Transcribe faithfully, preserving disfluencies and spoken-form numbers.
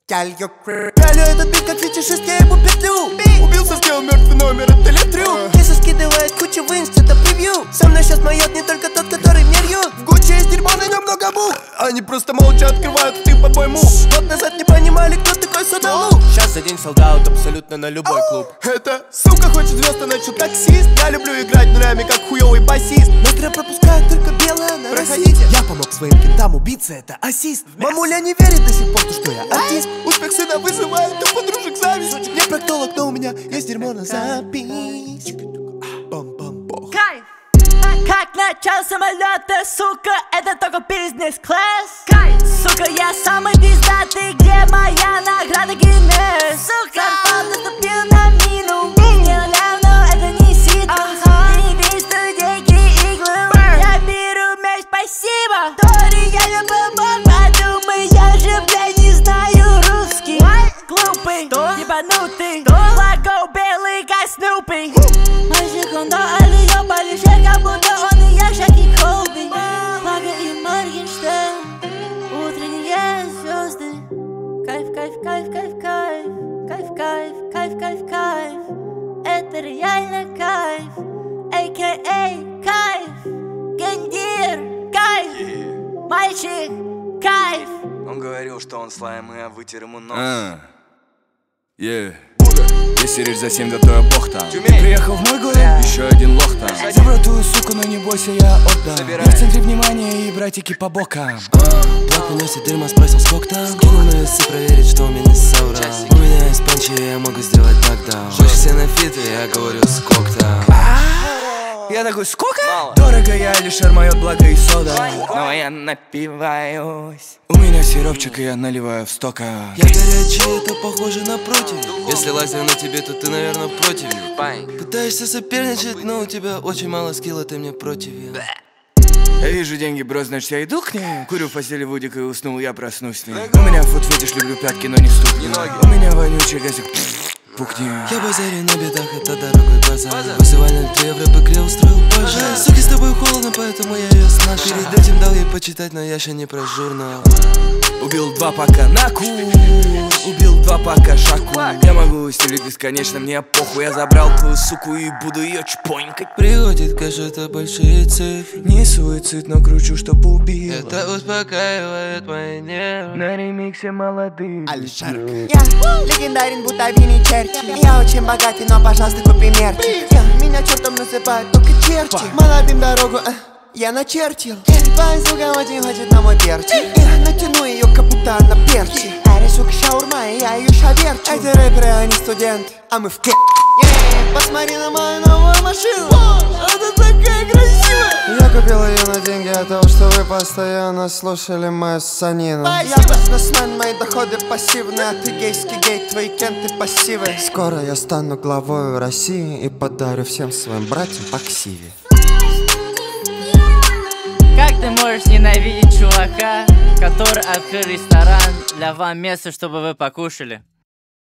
Пялю этот бит как фетишист, я его петлю. Убился, сделал мертвый номер, это летрю. Киса скидывает кучу в инст, это превью. Со мной сейчас моет не только тот, который мне льет. В Гуччи есть дерьмо, на нем много мух. Они просто молча открывают ты под мой мух. Год назад не понимали, кто такой Содолу. Сейчас за день солдат абсолютно на любой клуб. Это сука хочет звезд, а ночью таксист. Я люблю играть нулями, как хуёвый басист. Но трэп пропускает только белое на Проходите. Я помог своим кентам убиться, это ассист. Мамуля не верит до сих пор, что я артист. Успех сына вызывает у подружек зависть. Не проктолог, но у меня есть дерьмо на запись. Кайф! Как начал самолета, сука, это только бизнес-класс. Кайф! Сука, я самый пиздатый, где моя награда Гиннес? Сука, сам наступил на мину. Сделал но это не ситус. Ты не видишь, что деньги иглы. Я беру мяч, спасибо. Тори, я любой бог, подумай, я же, блядь, не знаю русский. Глупый, ебанутый, флаго белый, как Снупи. Мальчик, он дали, ёбали, как будто он и я, Шаки Колби. Флага и Моргенштерн, утренние звезды. Кайф, кайф, кайф, кайф, кайф. Кайф, кайф, кайф, кайф, кайф. Это реально кайф. эй кей эй кайф. Гендир, кайф. Мальчик, кайф. Он говорил, что он слайм, и я вытер ему нос. А, yeah. Если речь за семь, да то я бог там. Ты приехал в мой город, еще один лох там. Забрал твою суку, но не бойся, я отдам. Я в центре внимания и братики по бокам. Блок приносит дерьмо, спросил сколько там. Скинул на весы проверить, что у меня соврал. У меня есть панчи, я могу сделать нокдаун. Хочешь все на фиты, я говорю сколько там. Я такой, сколько? Мало. Дорого я, Алишер моет благо и сода. Но я напиваюсь. У меня сиропчик, и я наливаю в стока. Я горячий, это похоже на против. Если лазер на тебе, то ты, наверное, против. Пытаешься соперничать, но у тебя очень мало скилла, ты мне против. Я вижу деньги, бро, значит я иду к ней. Курю в постели Вудик и уснул, я проснусь с ней. У меня фуд-фетиш, люблю пятки, но не ступни. У меня вонючий газик, пукни. Я базарю на бедах, это дорогой базар. Вызывай ноль три евро, в игре устроил пожар. Суки, с тобой холодно, поэтому я ее снах. Перед этим дал ей почитать, но я еще не про журнал. Убил два пака Наку, убил два пака Шаку. Я могу стелить бесконечно, мне похуй. Я забрал твою суку и буду ее чпонькать. Приходит кэш, это большие цифры. Не суицид, но кручу, чтоб убил. Это успокаивает мои нервы. На ремиксе молодые. Алишер. Я легендарен, будто Винни Черчилль. Я очень богатый, но, пожалуйста, купи мерчи. Я, меня чертом называют только черти. Молодым дорогу, э, я начертил. Твоя сука очень хочет на мой перчик. Я натяну ее, как будто она перчи. Ари, сука, шаурма, и я ее шаверчу. Эти рэперы, они студенты, а мы в ке. Посмотри на мою новую машину. Она такая красивая. Я купил ее на деньги от того, что вы постоянно слушали мою ссанину. Я бизнесмен, мои доходы пассивные. А ты гейский гей, твои кенты пассивы. Скоро я стану главой России и подарю всем своим братьям по ксиве. Как ты можешь ненавидеть чувака, который открыл ресторан для вам место, чтобы вы покушали?